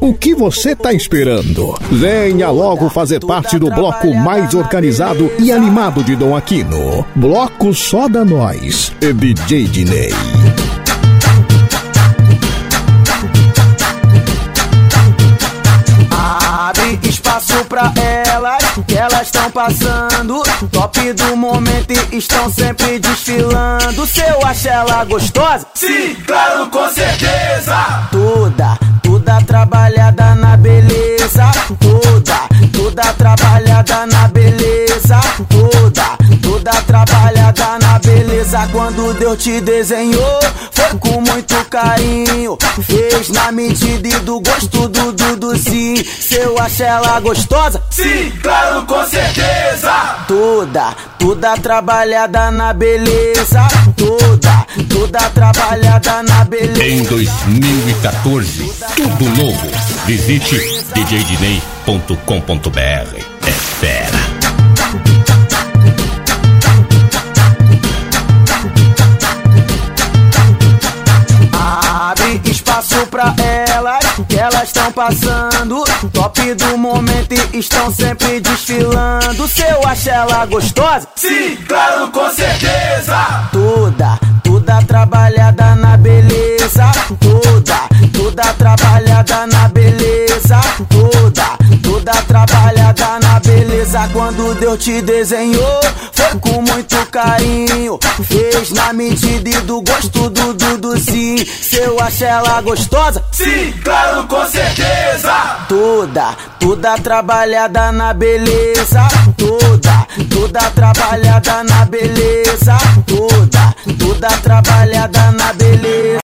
O que você tá esperando? Venha logo fazer parte do bloco mais organizado e animado de Dom Aquino. Bloco Só da Nós e DJ Diney. Abre espaço pra elas, que elas estão passando. Top do momento e estão sempre desfilando. Se eu acho ela gostosa? Sim, claro, com certeza. Toda trabalhada na beleza. Toda trabalhada na beleza. Toda trabalhada na beleza. Quando Deus te desenhou, foi com muito carinho. Fez na medida e do gosto do Duduzinho. Se eu acho ela gostosa? Sim, claro, com certeza. Toda trabalhada na beleza. Toda trabalhada na beleza. Em 2014, tudo novo. Visite djdiney.com.br. É fera. Abre espaço pra elas, que elas estão passando. Top do momento e estão sempre desfilando. Se eu acho ela gostosa? Sim, claro, com certeza. Toda trabalhada na beleza. Toda trabalhada na beleza. Toda trabalhada na beleza. Quando Deus te desenhou, foi com muito carinho. Fez na medida e do gosto do Duduzinho. Se eu acho ela gostosa? Sim, claro, com certeza. Toda trabalhada na beleza. Toda trabalhada na beleza. Toda trabalhada na beleza.